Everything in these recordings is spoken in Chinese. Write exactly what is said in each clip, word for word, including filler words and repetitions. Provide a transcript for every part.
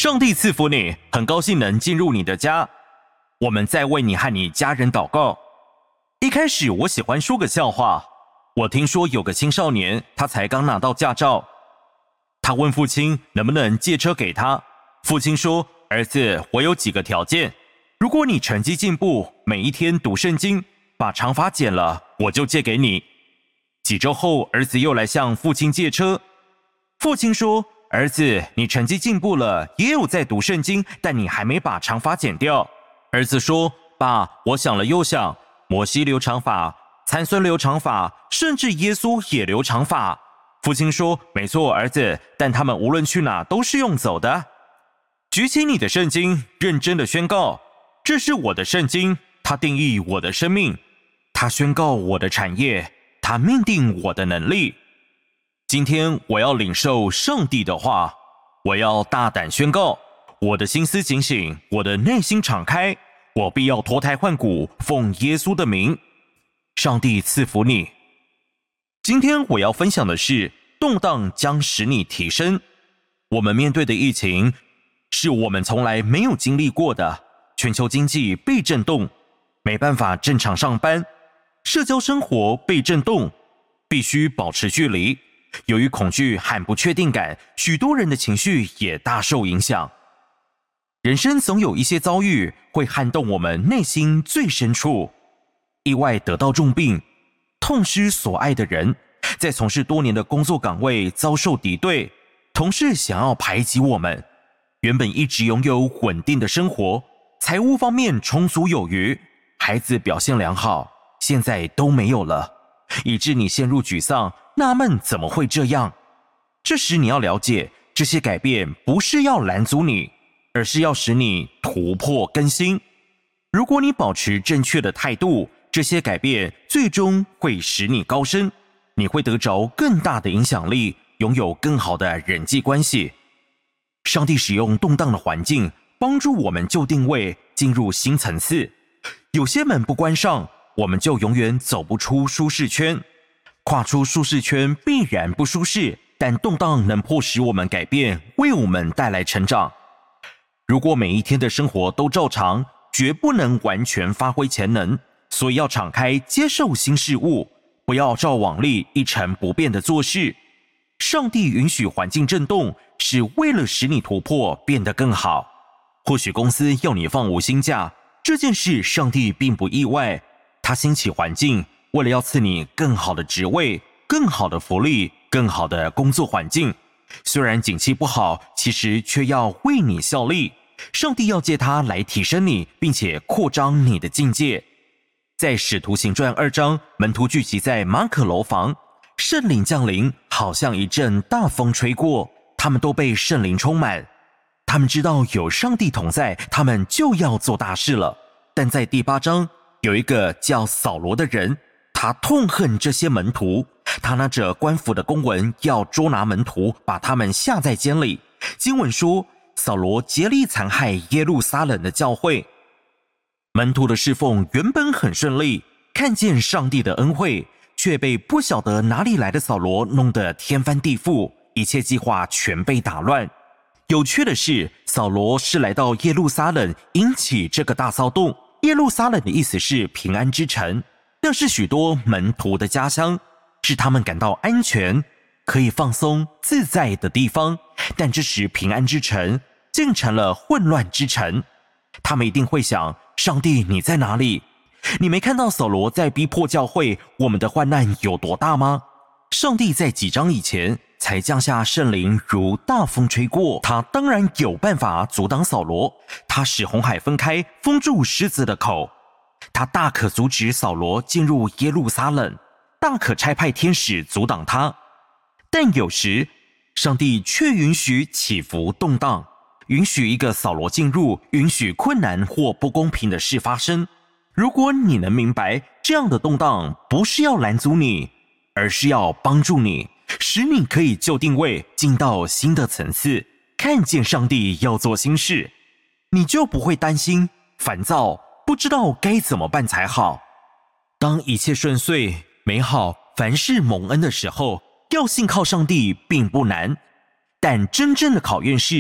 上帝赐福你，很高兴能进入你的家。我们在为你和你家人祷告。一开始我喜欢说个笑话。我听说有个青少年，他才刚拿到驾照。他问父亲能不能借车给他。父亲说：儿子，我有几个条件。如果你成绩进步，每一天读圣经，把长发剪了，我就借给你。几周后，儿子又来向父亲借车。父亲说：儿子，你成绩进步了，也有在读圣经，但你还没把长发剪掉。儿子说：爸，我想了又想，摩西留长发，参孙留长发，甚至耶稣也留长发。父亲说：没错，儿子，但他们无论去哪都是用走的。举起你的圣经，认真的宣告：这是我的圣经，它定义我的生命，它宣告我的产业，它命定我的能力。今天我要领受上帝的话，我要大胆宣告，我的心思警醒，我的内心敞开，我必要脱胎换骨，奉耶稣的名。上帝赐福你。今天我要分享的是，动荡将使你提升。我们面对的疫情是我们从来没有经历过的，全球经济被震动，没办法正常上班，社交生活被震动，必须保持距离。由于恐惧和不确定感，许多人的情绪也大受影响。人生总有一些遭遇会撼动我们内心最深处，意外得到重病，痛失所爱的人，在从事多年的工作岗位遭受敌对，同事想要排挤我们，原本一直拥有稳定的生活，财务方面充足有余，孩子表现良好，现在都没有了，以致你陷入沮丧，纳闷怎么会这样。这时你要了解，这些改变不是要拦阻你，而是要使你突破更新。如果你保持正确的态度，这些改变最终会使你高升，你会得着更大的影响力，拥有更好的人际关系。上帝使用动荡的环境，帮助我们就定位，进入新层次。有些门不关上，我们就永远走不出舒适圈。跨出舒适圈必然不舒适，但动荡能迫使我们改变，为我们带来成长。如果每一天的生活都照常，绝不能完全发挥潜能，所以要敞开接受新事物，不要照往例一成不变的做事。上帝允许环境震动，是为了使你突破，变得更好。或许公司要你放无薪假，这件事上帝并不意外，他兴起环境，为了要赐你更好的职位、更好的福利、更好的工作环境。虽然景气不好，其实却要为你效力。上帝要借它来提升你，并且扩张你的境界。在使徒行传二章，门徒聚集在马可楼房，圣灵降临，好像一阵大风吹过，他们都被圣灵充满。他们知道有上帝同在，他们就要做大事了。但在第八章，有一个叫扫罗的人，他痛恨这些门徒，他拿着官府的公文要捉拿门徒，把他们下在监里。经文说，扫罗竭力残害耶路撒冷的教会。门徒的侍奉原本很顺利，看见上帝的恩惠，却被不晓得哪里来的扫罗弄得天翻地覆，一切计划全被打乱。有趣的是，扫罗是来到耶路撒冷引起这个大骚动。耶路撒冷的意思是平安之城，那是许多门徒的家乡，是他们感到安全、可以放松自在的地方。但这时平安之城竟成了混乱之城。他们一定会想，上帝你在哪里？你没看到扫罗在逼迫教会，我们的患难有多大吗？上帝在几章以前才降下圣灵如大风吹过，他当然有办法阻挡扫罗。他使红海分开，封住狮子的口。他大可阻止扫罗进入耶路撒冷，大可差派天使阻挡他。但有时上帝却允许起伏动荡，允许一个扫罗进入，允许困难或不公平的事发生。如果你能明白，这样的动荡不是要拦阻你，而是要帮助你，使你可以就定位，进到新的层次，看见上帝要做新事，你就不会担心、烦躁，不知道该怎么办才好。当一切顺遂、美好、凡事蒙恩的时候，要信靠上帝并不难，但真正的考验是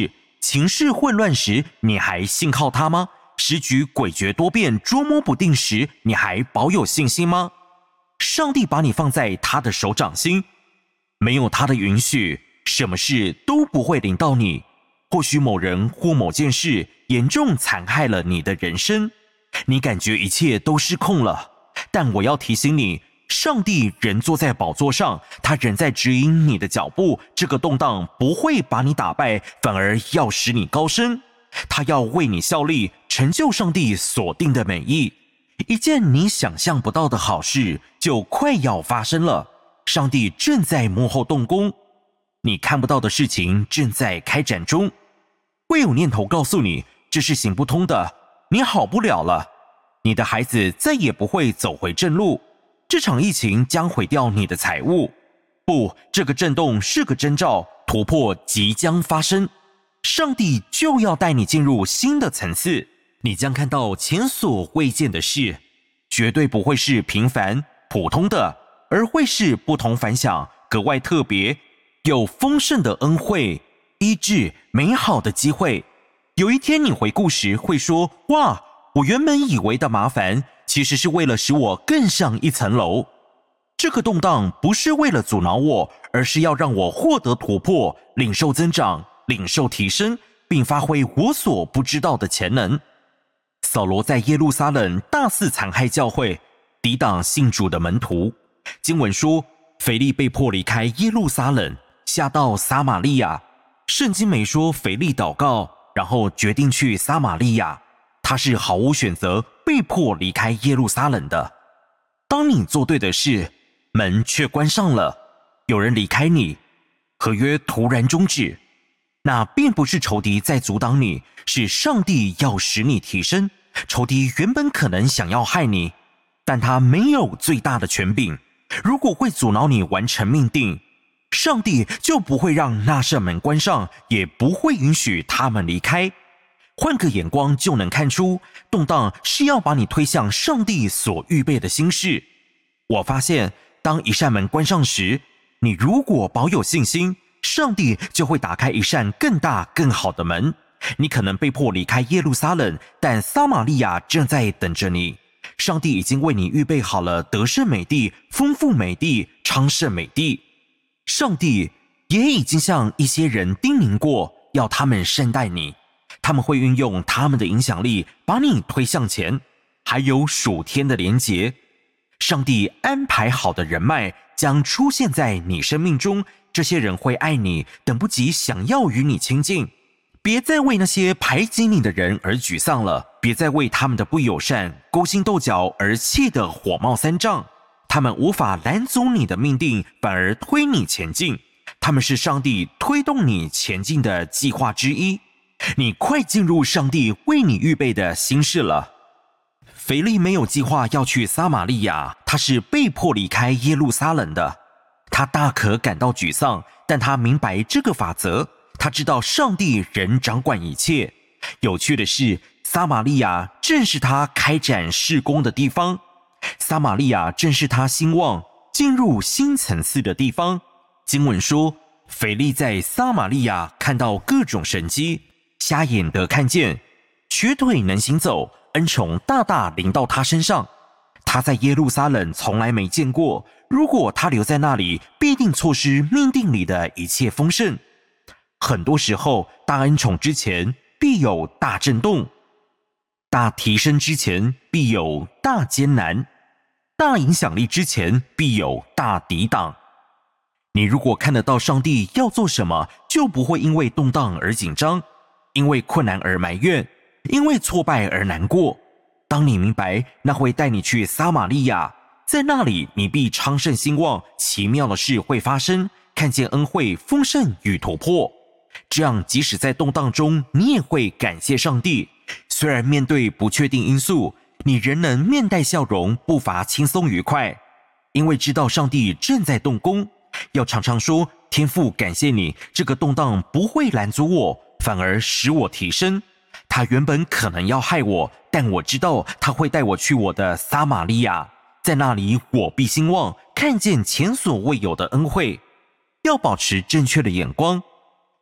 情势混乱时，你还信靠他吗？时局诡谲多变、捉摸不定时，你还保有信心吗？上帝把你放在他的手掌心，没有他的允许，什么事都不会临到你。或许某人或某件事严重残害了你的人生，你感觉一切都失控了。但我要提醒你，上帝仍坐在宝座上，他仍在指引你的脚步。这个动荡不会把你打败，反而要使你高升。他要为你效力，成就上帝所定的美意。一件你想象不到的好事就快要发生了，上帝正在幕后动工，你看不到的事情正在开展中。会有念头告诉你这是行不通的，你好不了了，你的孩子再也不会走回正路，这场疫情将毁掉你的财物。不，这个震动是个征兆，突破即将发生，上帝就要带你进入新的层次，你将看到前所未见的事，绝对不会是平凡普通的，而会是不同凡响，格外特别，有丰盛的恩惠、医治、美好的机会。有一天你回顾时会说，哇，我原本以为的麻烦，其实是为了使我更上一层楼。这个动荡不是为了阻挠我，而是要让我获得突破，领受增长，领受提升，并发挥我所不知道的潜能。扫罗在耶路撒冷大肆残害教会，抵挡信主的门徒。经文说，腓力被迫离开耶路撒冷，下到撒玛利亚。圣经没说腓力祷告，然后决定去撒玛利亚，他是毫无选择，被迫离开耶路撒冷的。当你做对的事，门却关上了，有人离开你，合约突然终止，那并不是仇敌在阻挡你，是上帝要使你提升。仇敌原本可能想要害你，但他没有最大的权柄，如果会阻挠你完成命定，上帝就不会让那扇门关上，也不会允许他们离开。换个眼光就能看出，动荡是要把你推向上帝所预备的新事。我发现，当一扇门关上时，你如果保有信心，上帝就会打开一扇更大更好的门。你可能被迫离开耶路撒冷，但撒玛利亚正在等着你。上帝已经为你预备好了得胜美地、丰富美地、昌盛美地。上帝也已经向一些人叮咛过，要他们善待你，他们会运用他们的影响力把你推向前。还有属天的连结，上帝安排好的人脉将出现在你生命中，这些人会爱你，等不及想要与你亲近。别再为那些排挤你的人而沮丧了，别再为他们的不友善、勾心斗角而气得火冒三丈。他们无法拦阻你的命定，反而推你前进。他们是上帝推动你前进的计划之一。你快进入上帝为你预备的新事了。腓力没有计划要去撒玛利亚，他是被迫离开耶路撒冷的。他大可感到沮丧，但他明白这个法则。他知道上帝仍掌管一切。有趣的是，撒玛利亚正是他开展事工的地方，撒玛利亚正是他兴旺进入新层次的地方。经文说，腓力在撒玛利亚看到各种神迹，瞎眼得看见，瘸腿能行走，恩宠大大临到他身上。他在耶路撒冷从来没见过，如果他留在那里，必定错失命定里的一切丰盛。很多时候，大恩宠之前必有大震动，大提升之前必有大艰难，大影响力之前必有大抵挡。你如果看得到上帝要做什么，就不会因为动荡而紧张，因为困难而埋怨，因为挫败而难过。当你明白那会带你去撒玛利亚，在那里你必昌盛兴旺，奇妙的事会发生，看见恩惠丰盛与突破。这样即使在动荡中，你也会感谢上帝。虽然面对不确定因素，你仍能面带笑容，步伐轻松愉快，因为知道上帝正在动工。要常常说，天父感谢你，这个动荡不会拦阻我，反而使我提升。他原本可能要害我，但我知道他会带我去我的撒玛利亚，在那里我必兴旺，看见前所未有的恩惠。要保持正确的眼光，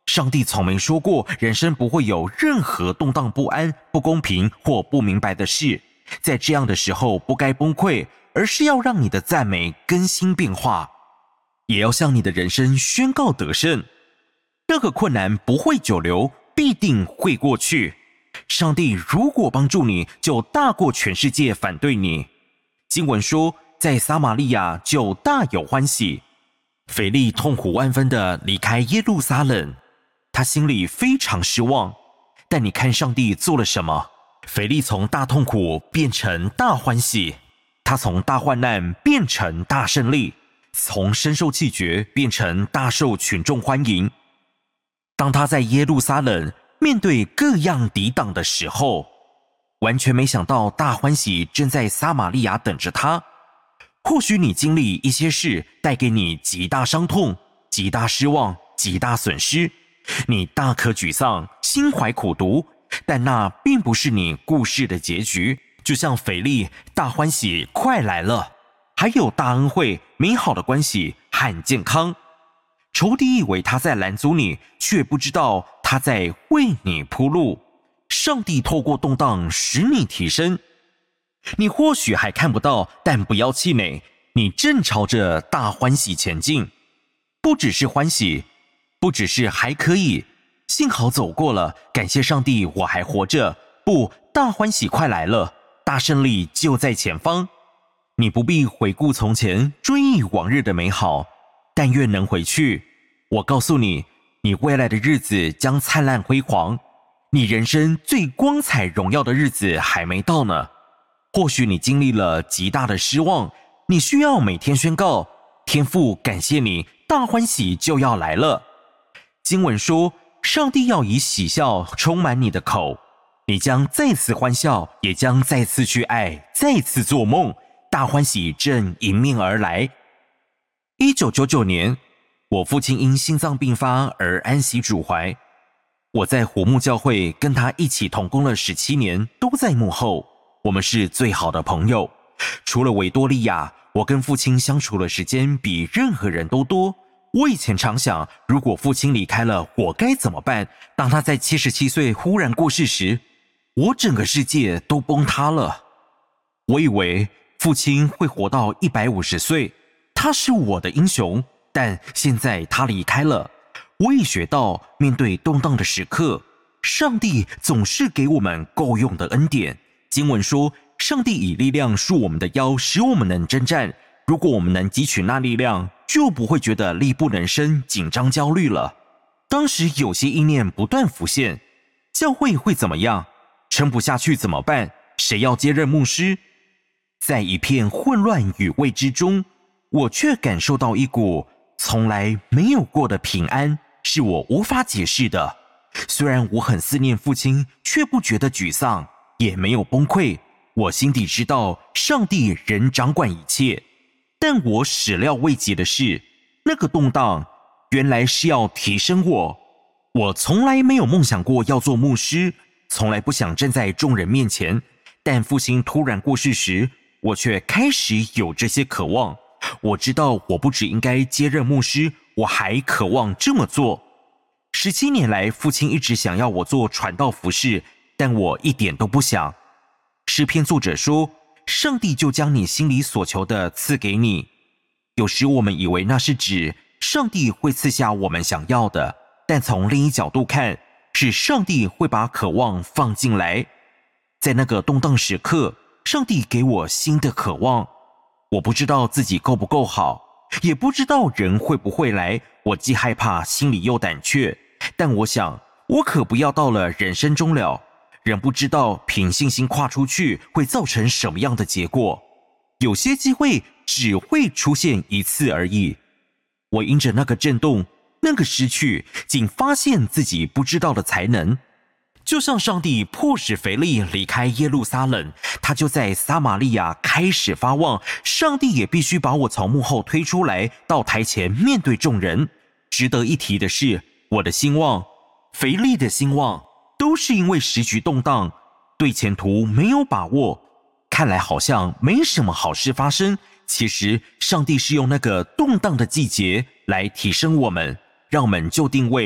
上帝从没说过人生不会有任何动荡不安、不公平或不明白的事。在这样的时候不该崩溃，而是要让你的赞美更新变化，也要向你的人生宣告得胜。任何困难不会久留，必定会过去。上帝如果帮助你，就大过全世界反对你。经文说，在撒玛利亚就大有欢喜。腓力痛苦万分地离开耶路撒冷，他心里非常失望。但你看上帝做了什么？腓力从大痛苦变成大欢喜，他从大患难变成大胜利，从深受弃绝变成大受群众欢迎。当他在耶路撒冷面对各样抵挡的时候，完全没想到大欢喜正在撒玛利亚等着他。或许你经历一些事，带给你极大伤痛、极大失望、极大损失，你大可沮丧，心怀苦毒，但那并不是你故事的结局。就像腓力大欢喜快来了，还有大恩惠、美好的关系和健康。仇敌以为他在拦阻你，却不知道他在为你铺路。上帝透过动荡使你提升。你或许还看不到，但不要气馁，你正朝着大欢喜前进。不只是欢喜，不只是还可以，幸好走过了，感谢上帝我还活着。不，大欢喜快来了，大胜利就在前方。你不必回顾从前，追忆往日的美好，但愿能回去。我告诉你，你未来的日子将灿烂辉煌，你人生最光彩荣耀的日子还没到呢。或许你经历了极大的失望，你需要每天宣告，天父感谢你，大欢喜就要来了。经文说，上帝要以喜笑充满你的口，你将再次欢笑，也将再次去爱，再次做梦，大欢喜正迎面而来。一九九九年，我父亲因心脏病发而安息主怀，我在火木教会跟他一起同工了十七年，都在幕后，我们是最好的朋友。除了维多利亚，我跟父亲相处的时间比任何人都多。我以前常想，如果父亲离开了，我该怎么办？当他在七十七岁忽然过世时，我整个世界都崩塌了。我以为父亲会活到一百五十岁，他是我的英雄，但现在他离开了。我也学到，面对动荡的时刻，上帝总是给我们够用的恩典。经文说，上帝以力量束我们的腰，使我们能征战。如果我们能汲取那力量，就不会觉得力不能生，紧张焦虑了。当时有些意念不断浮现，教会会怎么样？撑不下去怎么办？谁要接任牧师？在一片混乱与未知中，我却感受到一股从来没有过的平安，是我无法解释的。虽然我很思念父亲，却不觉得沮丧，也没有崩溃。我心底知道，上帝仍掌管一切。但我始料未及的是，那个动荡原来是要提升我。我从来没有梦想过要做牧师，从来不想站在众人面前。但父亲突然过世时，我却开始有这些渴望。我知道我不只应该接任牧师，我还渴望这么做。十七年来，父亲一直想要我做传道服事，但我一点都不想。诗篇作者说，上帝就将你心里所求的赐给你。有时我们以为那是指上帝会赐下我们想要的，但从另一角度看，是上帝会把渴望放进来。在那个动荡时刻，上帝给我新的渴望。我不知道自己够不够好，也不知道人会不会来，我既害怕，心里又胆怯。但我想，我可不要到了人生终了，人不知道凭信心跨出去会造成什么样的结果。有些机会只会出现一次而已。我因着那个震动，那个失去，竟发现自己不知道的才能。就像上帝迫使腓力离开耶路撒冷，他就在撒玛利亚开始发旺。上帝也必须把我从幕后推出来，到台前面对众人。值得一提的是，我的兴旺，腓力的兴旺，都是因为时局动荡，对前途没有把握，看来好像没什么好事发生。其实上帝是用那个动荡的季节来提升我们，让我们就定位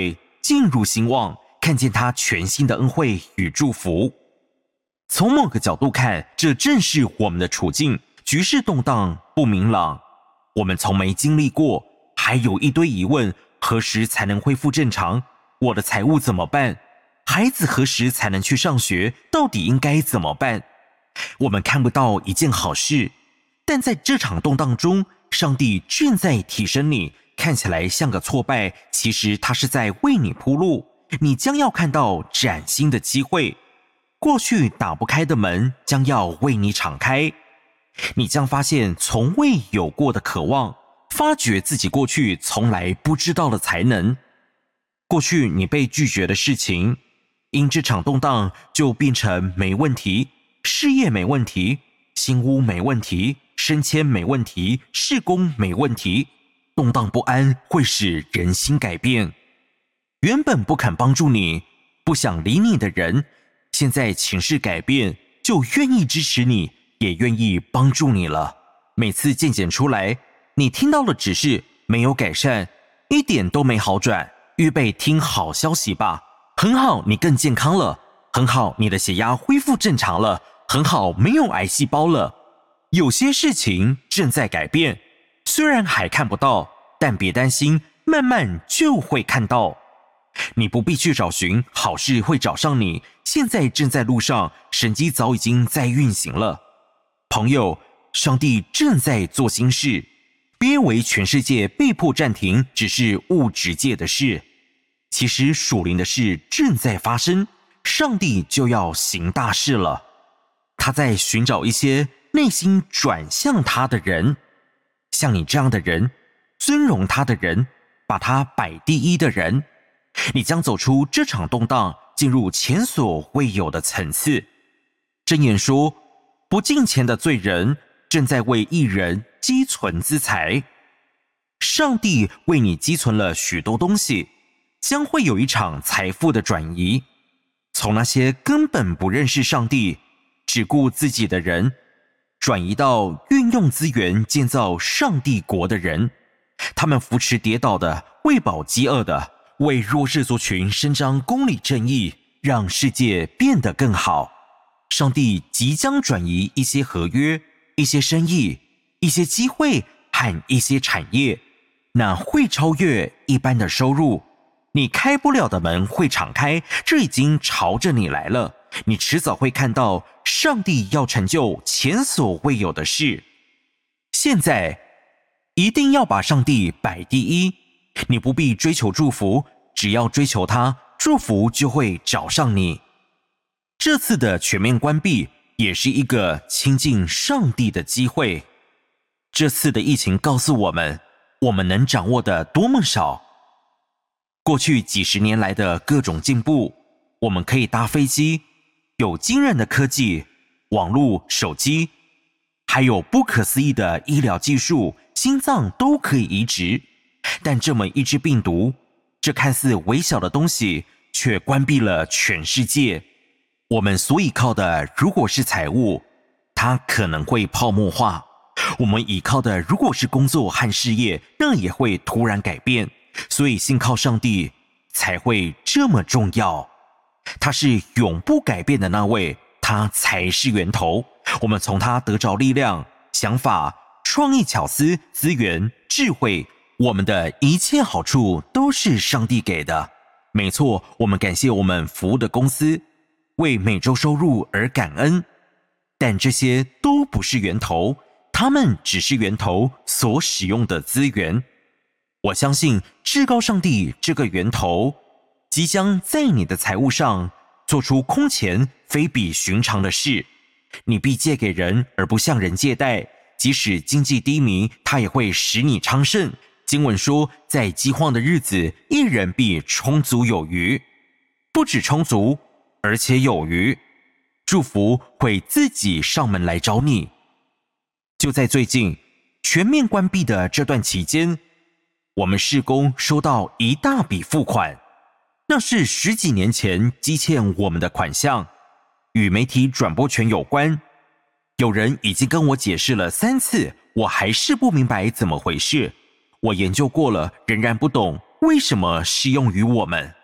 进入兴旺，看见他全新的恩惠与祝福。从某个角度看，这正是我们的处境，局势动荡不明朗，我们从没经历过，还有一堆疑问：何时才能恢复正常？我的财务怎么办？孩子何时才能去上学？到底应该怎么办？我们看不到一件好事，但在这场动荡中，上帝正在提升你。看起来像个挫败，其实他是在为你铺路，你将要看到崭新的机会。过去打不开的门将要为你敞开，你将发现从未有过的渴望，发掘自己过去从来不知道的才能。过去你被拒绝的事情，因这场动荡就变成没问题，事业没问题，新屋没问题，升迁没问题，事工没问题。动荡不安会使人心改变，原本不肯帮助你、不想理你的人，现在情势改变，就愿意支持你，也愿意帮助你了。每次健检出来，你听到的只是没有改善，一点都没好转，预备听好消息吧。很好，你更健康了，很好，你的血压恢复正常了，很好，没有癌细胞了。有些事情正在改变，虽然还看不到，但别担心，慢慢就会看到。你不必去找寻，好事会找上你，现在正在路上，神迹早已经在运行了。朋友，上帝正在做新事，别以为全世界被迫暂停只是物质界的事，其实属灵的事正在发生，上帝就要行大事了。他在寻找一些内心转向他的人，像你这样的人，尊荣他的人，把他摆第一的人，你将走出这场动荡，进入前所未有的层次。箴言说，不敬虔的罪人正在为义人积存资财。上帝为你积存了许多东西，将会有一场财富的转移，从那些根本不认识上帝、只顾自己的人，转移到运用资源建造上帝国的人。他们扶持跌倒的，喂饱饥饿的，为弱势族群伸张公理正义，让世界变得更好。上帝即将转移一些合约、一些生意、一些机会和一些产业，那会超越一般的收入。你开不了的门会敞开，这已经朝着你来了。你迟早会看到上帝要成就前所未有的事。现在一定要把上帝摆第一，你不必追求祝福，只要追求他，祝福就会找上你。这次的全面关闭也是一个亲近上帝的机会。这次的疫情告诉我们，我们能掌握的多么少。过去几十年来的各种进步，我们可以搭飞机，有惊人的科技、网络、手机，还有不可思议的医疗技术，心脏都可以移植。但这么一只病毒，这看似微小的东西，却关闭了全世界。我们所依靠的如果是财物，它可能会泡沫化；我们依靠的如果是工作和事业，那也会突然改变。所以信靠上帝才会这么重要。他是永不改变的那位，他才是源头。我们从他得着力量、想法、创意、巧思、资源、智慧，我们的一切好处都是上帝给的。没错，我们感谢我们服务的公司，为每周收入而感恩，但这些都不是源头，他们只是源头所使用的资源。我相信至高上帝这个源头即将在你的财务上做出空前非比寻常的事。你必借给人而不向人借贷，即使经济低迷，他也会使你昌盛。经文说，在饥荒的日子，一人必充足有余，不只充足，而且有余。祝福会自己上门来找你。就在最近全面关闭的这段期间，我们事工收到一大笔付款，那是十几年前积欠我们的款项，与媒体转播权有关。有人已经跟我解释了三次，我还是不明白怎么回事。我研究过了，仍然不懂为什么适用于我们。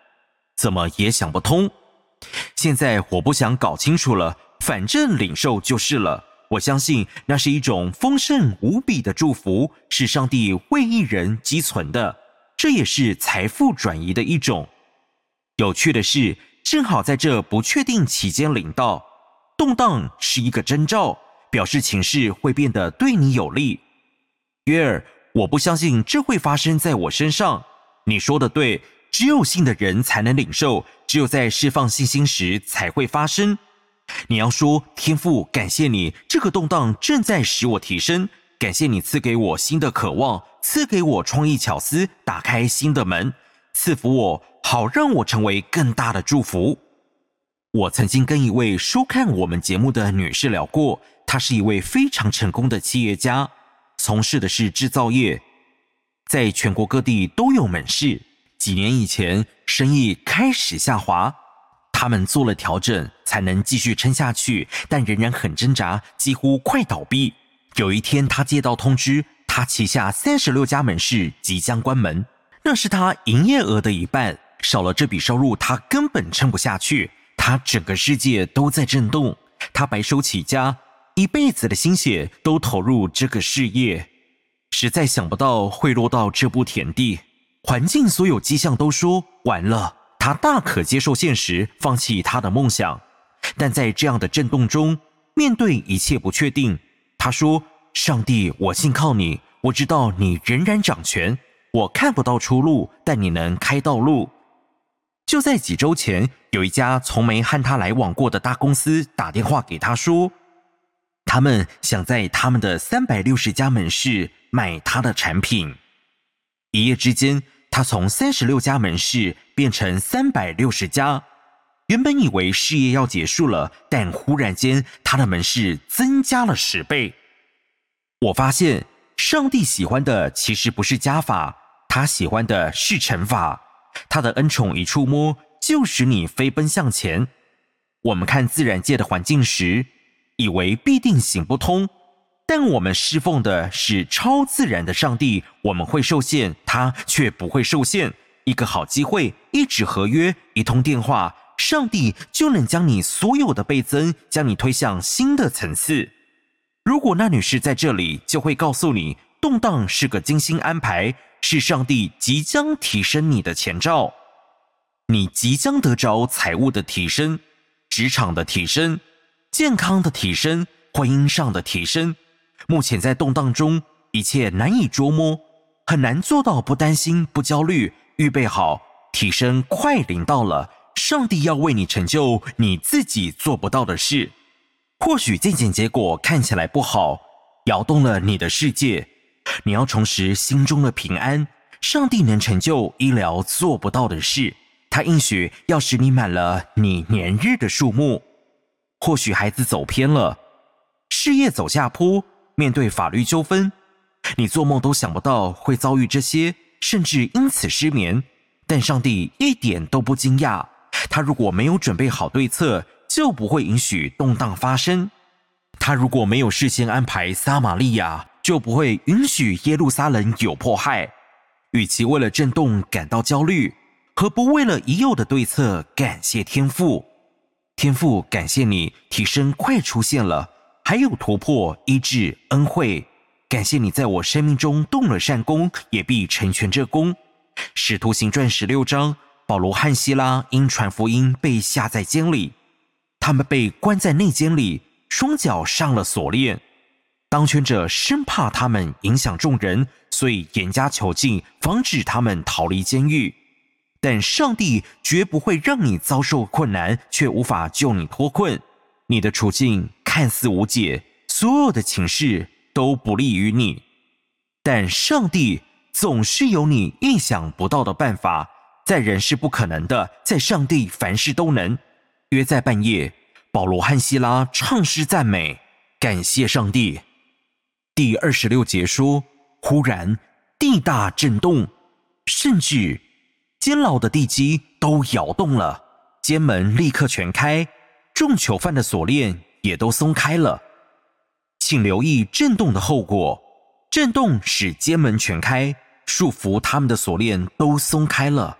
怎么也想不通。现在我不想搞清楚了，反正领受就是了。我相信那是一种丰盛无比的祝福，是上帝为一人积存的，这也是财富转移的一种。有趣的是，正好在这不确定期间领到，动荡是一个征兆，表示情势会变得对你有利。约尔，我不相信这会发生在我身上。你说的对，只有信的人才能领受，只有在释放信心时才会发生。你要说，天父，感谢你，这个动荡正在使我提升，感谢你赐给我新的渴望，赐给我创意巧思，打开新的门，赐福我，好让我成为更大的祝福。我曾经跟一位收看我们节目的女士聊过，她是一位非常成功的企业家，从事的是制造业，在全国各地都有门市。几年以前，生意开始下滑，他们做了调整，才能继续撑下去，但仍然很挣扎，几乎快倒闭。有一天，他接到通知，他旗下三十六家门市即将关门，那是他营业额的一半，少了这笔收入，他根本撑不下去。他整个世界都在震动，他白手起家，一辈子的心血都投入这个事业，实在想不到会落到这步田地。环境所有迹象都说完了，他大可接受现实，放弃他的梦想。但在这样的震动中，面对一切不确定，他说：上帝，我信靠你，我知道你仍然掌权，我看不到出路，但你能开道路。就在几周前，有一家从没和他来往过的大公司打电话给他说，他们想在他们的三百六十家门市买他的产品。一夜之间，他从三十六家门市变成三百六十家。原本以为事业要结束了，但忽然间，他的门市增加了十倍。我发现，上帝喜欢的其实不是加法，他喜欢的是乘法。他的恩宠一触摸，就使你飞奔向前。我们看自然界的环境时，以为必定行不通，但我们侍奉的是超自然的上帝，我们会受限，他却不会受限。一个好机会，一纸合约，一通电话，上帝就能将你所有的倍增，将你推向新的层次。如果那女士在这里，就会告诉你，动荡是个精心安排，是上帝即将提升你的前兆。你即将得着财务的提升，职场的提升，健康的提升，婚姻上的提升。目前在动荡中，一切难以捉摸，很难做到不担心、不焦虑。预备好，提升快临到了，上帝要为你成就你自己做不到的事。或许健检结果看起来不好，摇动了你的世界，你要重拾心中的平安。上帝能成就医疗做不到的事，他应许要使你满了你年日的数目。或许孩子走偏了，事业走下坡，面对法律纠纷，你做梦都想不到会遭遇这些，甚至因此失眠。但上帝一点都不惊讶，他如果没有准备好对策，就不会允许动荡发生。他如果没有事先安排撒玛利亚，就不会允许耶路撒冷有迫害。与其为了震动感到焦虑，何不为了已有的对策感谢天父？天父，感谢你，提升快出现了，还有突破、医治、恩惠。感谢你在我生命中动了善功，也必成全这功。使徒行传十六章，保罗和希拉因传福音被下在监里，他们被关在内监里，双脚上了锁链。当权者生怕他们影响众人，所以严加囚禁，防止他们逃离监狱。但上帝绝不会让你遭受困难，却无法救你脱困。你的处境看似无解，所有的情势都不利于你，但上帝总是有你意想不到的办法。在人是不可能的，在上帝凡事都能。约在半夜，保罗和希拉唱诗赞美，感谢上帝。第二十六节说，忽然地大震动，甚至监牢的地基都摇动了，监门立刻全开，众囚犯的锁链也都松开了。请留意震动的后果，震动使监门全开，束缚他们的锁链都松开了。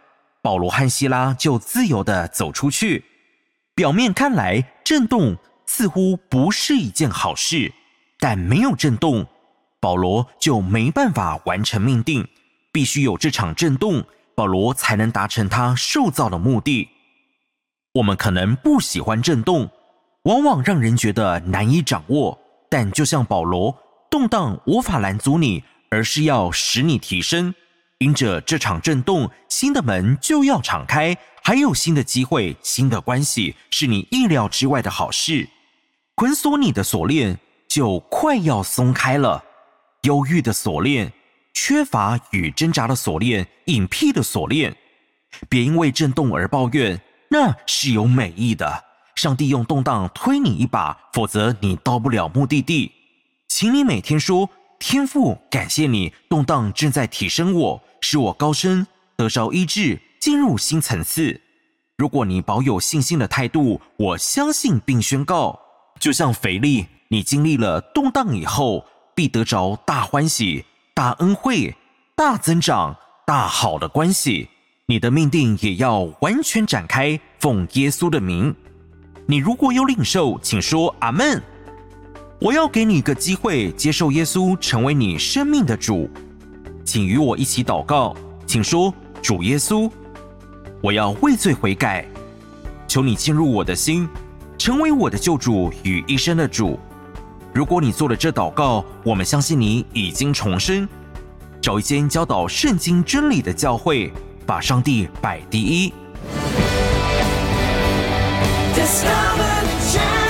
保罗和希拉就自由地走出去。表面看来，震动似乎不是一件好事，但没有震动，保罗就没办法完成命定，必须有这场震动，保罗才能达成他受造的目的。我们可能不喜欢震动，往往让人觉得难以掌握，但就像保罗，动荡无法拦阻你，而是要使你提升。因着这场震动，新的门就要敞开，还有新的机会，新的关系，是你意料之外的好事。捆锁你的锁链就快要松开了，忧郁的锁链，缺乏与挣扎的锁链，隐蔽的锁链。别因为震动而抱怨，那是有美意的。上帝用动荡推你一把，否则你到不了目的地。请你每天说，天父，感谢你，动荡正在提升我，使我高升，得着医治，进入新层次。如果你保有信心的态度，我相信并宣告，就像腓力，你经历了动荡以后，必得着大欢喜、大恩惠、大增长、大好的关系。你的命定也要完全展开，奉耶稣的名。你如果有领受，请说阿们。我要给你一个机会，接受耶稣成为你生命的主。请与我一起祷告，请说，主耶稣，我要为罪悔改，求你进入我的心，成为我的救主与一生的主。如果你做了这祷告，我们相信你已经重生。找一间教导圣经真理的教会，把上帝摆第一。Discover the